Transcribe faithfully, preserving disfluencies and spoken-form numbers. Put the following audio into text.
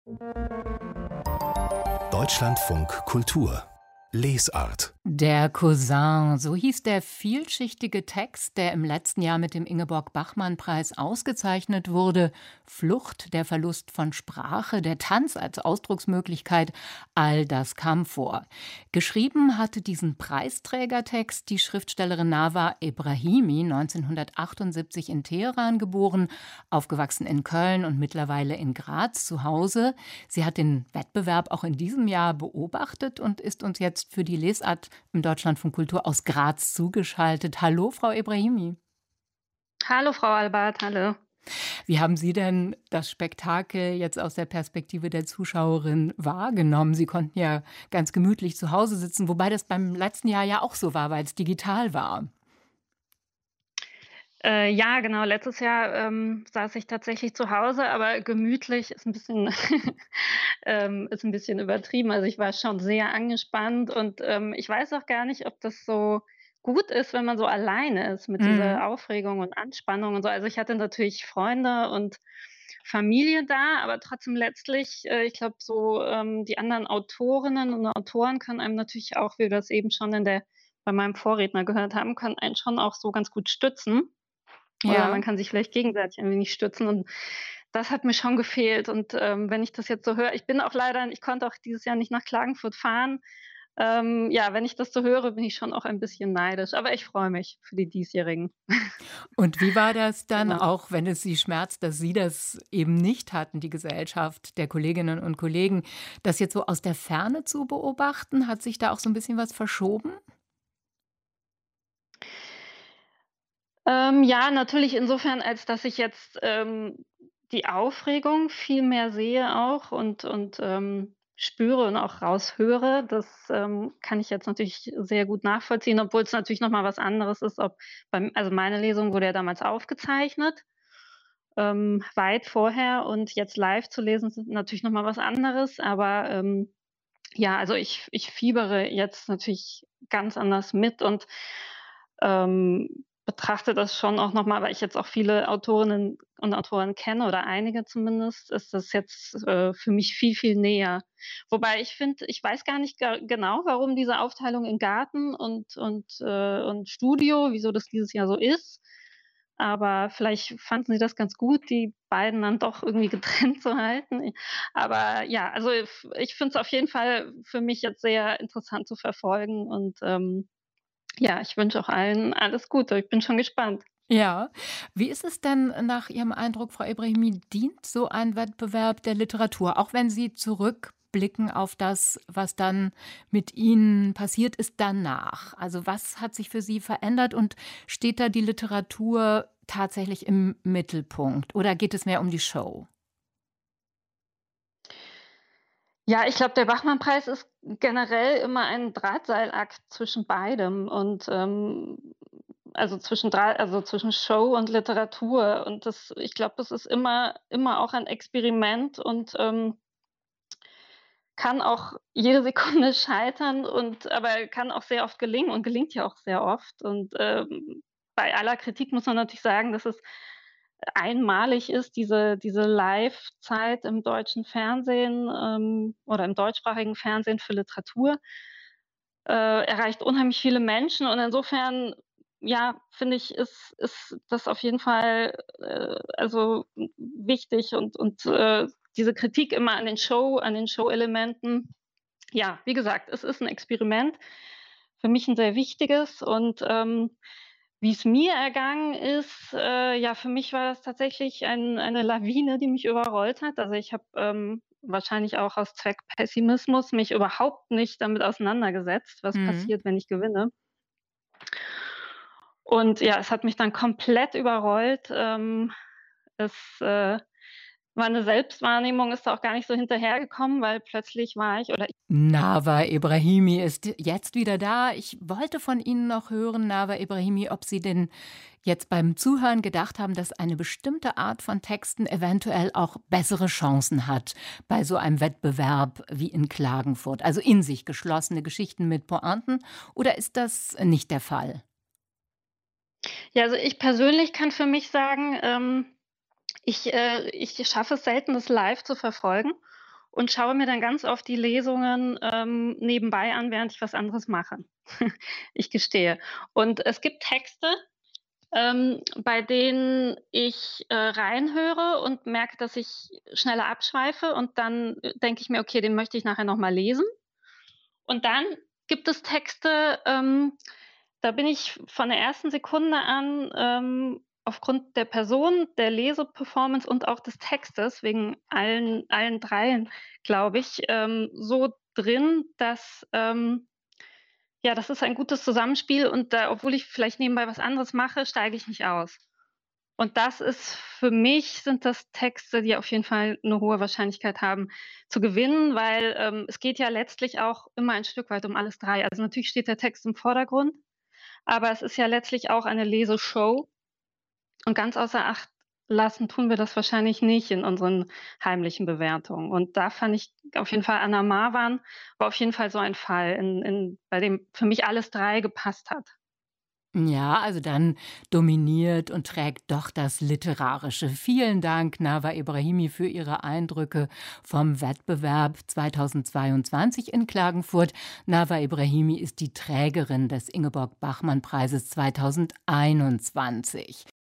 Deutschlandfunk Kultur Lesart. Der Cousin, so hieß der vielschichtige Text, der im letzten Jahr mit dem Ingeborg-Bachmann-Preis ausgezeichnet wurde. Flucht, der Verlust von Sprache, der Tanz als Ausdrucksmöglichkeit, all das kam vor. Geschrieben hatte diesen Preisträgertext die Schriftstellerin Nawa Ebrahimi, neunzehnhundertachtundsiebzig in Teheran geboren, aufgewachsen in Köln und mittlerweile in Graz zu Hause. Sie hat den Wettbewerb auch in diesem Jahr beobachtet und ist uns jetzt für die Lesart im Deutschlandfunk Kultur aus Graz zugeschaltet. Hallo, Frau Ebrahimi. Hallo, Frau Albert, hallo. Wie haben Sie denn das Spektakel jetzt aus der Perspektive der Zuschauerin wahrgenommen? Sie konnten ja ganz gemütlich zu Hause sitzen, wobei das beim letzten Jahr ja auch so war, weil es digital war. Äh, ja, genau, letztes Jahr ähm, saß ich tatsächlich zu Hause, aber gemütlich ist ein bisschen, ähm, ist ein bisschen übertrieben. Also ich war schon sehr angespannt und ähm, ich weiß auch gar nicht, ob das so gut ist, wenn man so alleine ist mit Mhm. dieser Aufregung und Anspannung und so. Also ich hatte natürlich Freunde und Familie da, aber trotzdem letztlich, äh, ich glaube, so ähm, die anderen Autorinnen und Autoren können einem natürlich auch, wie wir das eben schon in der bei meinem Vorredner gehört haben, können einen schon auch so ganz gut stützen. Oder man Ja. kann sich vielleicht gegenseitig ein wenig stützen und das hat mir schon gefehlt und, ähm, wenn ich das jetzt so höre, ich bin auch leider ich konnte auch dieses Jahr nicht nach Klagenfurt fahren. Ähm, ja, wenn ich das so höre, bin ich schon auch ein bisschen neidisch, aber ich freue mich für die Diesjährigen. Und wie war das dann, Genau. auch wenn es Sie schmerzt, dass Sie das eben nicht hatten, die Gesellschaft der Kolleginnen und Kollegen, das jetzt so aus der Ferne zu beobachten? Hat sich da auch so ein bisschen was verschoben? Ähm, ja, natürlich insofern, als dass ich jetzt, ähm, die Aufregung viel mehr sehe auch und und, ähm, spüre und auch raushöre. Das, ähm, kann ich jetzt natürlich sehr gut nachvollziehen, obwohl es natürlich noch mal was anderes ist, ob beim also meine Lesung wurde ja damals aufgezeichnet, ähm, weit vorher und jetzt live zu lesen, ist natürlich noch mal was anderes. Aber, ähm, ja, also ich ich fiebere jetzt natürlich ganz anders mit und ähm, betrachte das schon auch noch mal, weil ich jetzt auch viele Autorinnen und Autoren kenne oder einige zumindest, ist das jetzt, äh, für mich viel, viel näher. Wobei ich finde ich weiß gar nicht ga genau, warum diese Aufteilung in Garten und und, äh und Studio, wieso das dieses Jahr so ist. Aber vielleicht fanden sie das ganz gut, die beiden dann doch irgendwie getrennt zu halten. Aber ja, also f ich finde es auf jeden Fall für mich jetzt sehr interessant zu verfolgen und, ähm ja, ich wünsche auch allen alles Gute. Ich bin schon gespannt. Ja. Wie ist es denn nach Ihrem Eindruck, Frau Ebrahimi, dient so ein Wettbewerb der Literatur, auch wenn Sie zurückblicken auf das, was dann mit Ihnen passiert ist danach? Also, was hat sich für Sie verändert und steht da die Literatur tatsächlich im Mittelpunkt oder geht es mehr um die Show? Ja, ich glaube, der Bachmann-Preis ist generell immer ein Drahtseilakt zwischen beidem und, ähm, also zwischen Drah also zwischen Show und Literatur. Und das ich glaube, das ist immer immer auch ein Experiment und, ähm, kann auch jede Sekunde scheitern und aber kann auch sehr oft gelingen und gelingt ja auch sehr oft. Und, ähm, bei aller Kritik muss man natürlich sagen, dass es einmalig ist, diese diese Live-Zeit im deutschen Fernsehen, ähm, oder im deutschsprachigen Fernsehen für Literatur, äh, erreicht unheimlich viele Menschen und insofern, ja, finde ich, ist ist das auf jeden Fall, äh, also, w wichtig und und, äh, diese Kritik immer an den Show an den Showelementen. Ja, wie gesagt, es ist 'n Experiment, für mich 'n sehr wichtiges und, ähm, wie's mir ergangen ist, äh, ja, für mich war das tatsächlich ein eine Lawine, die mich überrollt hat. Also, ich habe, ähm, wahrscheinlich auch aus Zweckpessimismus mich überhaupt nicht damit auseinandergesetzt, was Mhm. passiert, wenn ich gewinne. Und ja, es hat mich dann komplett überrollt. Ähm, es, äh meine Selbstwahrnehmung ist da auch gar nicht so hinterhergekommen, weil plötzlich war ich oder Nawa Ebrahimi ist jetzt wieder da. Ich wollte von Ihnen noch hören, Nawa Ebrahimi, ob Sie denn jetzt beim Zuhören gedacht haben, dass eine bestimmte Art von Texten eventuell auch bessere Chancen hat bei so einem Wettbewerb wie in Klagenfurt, also in sich geschlossene Geschichten mit Pointen, oder ist das nicht der Fall? ja, also ich persönlich kann für mich sagen, ähm, ich, äh ich schaffe es selten, das live zu verfolgen und schaue mir dann ganz oft die Lesungen, ähm, nebenbei an, während ich was anderes mache. Ich gestehe. Und es gibt Texte, ähm, bei denen ich, äh, reinhöre und merke, dass ich schneller abschweife und dann, äh, denke ich mir: „Okay, den möchte ich nachher noch mal lesen." Und dann gibt es Texte, ähm, da bin ich von der ersten Sekunde an, ähm, aufgrund der Person, der Leseperformance und auch des Textes, wegen allen allen dreien, glaube ich, ähm, so drin, dass, ähm ja, das ist ein gutes Zusammenspiel und da, obwohl ich vielleicht nebenbei was anderes mache, steige ich nicht aus. Und das ist für mich, sind das Texte, die auf jeden Fall 'ne hohe Wahrscheinlichkeit haben zu gewinnen, weil, ähm, es geht ja letztlich auch immer ein Stück weit um alles drei. Also, natürlich steht der Text im Vordergrund, aber es ist ja letztlich auch eine Leseshow und ganz außer Acht lassen tun wir das wahrscheinlich nicht in unseren heimlichen Bewertungen. Und da fand ich auf jeden Fall Anna Marwan war auf jeden Fall so ein Fall, in in bei dem für mich alles drei gepasst hat. Ja, also dann dominiert und trägt doch das Literarische. Vielen Dank, Nawa Ebrahimi, für Ihre Eindrücke vom Wettbewerb zweitausendzweiundzwanzig in Klagenfurt. Nawa Ebrahimi ist die Trägerin des Ingeborg-Bachmann-Preises zweitausendeinundzwanzig.